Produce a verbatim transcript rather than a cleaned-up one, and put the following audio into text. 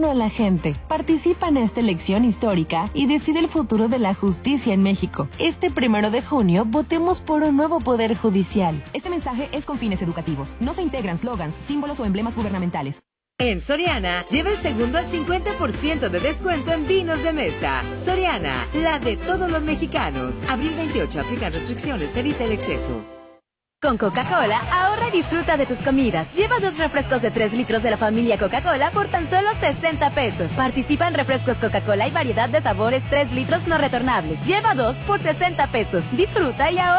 a la gente. Participa en esta elección histórica y decide el futuro de la justicia en México. Este primero de junio, votemos por un nuevo poder judicial. Este mensaje es con fines educativos. No se integran slogans, símbolos o emblemas gubernamentales. En Soriana, lleva el segundo al cincuenta por ciento de descuento en vinos de mesa. Soriana, la de todos los mexicanos. abril veintiocho, aplican restricciones, evita el exceso. Con Coca-Cola, ahorra y disfruta de tus comidas. Lleva dos refrescos de tres litros de la familia Coca-Cola por tan solo sesenta pesos. Participa en refrescos Coca-Cola y variedad de sabores tres litros no retornables. Lleva dos por sesenta pesos. Disfruta y ahorra.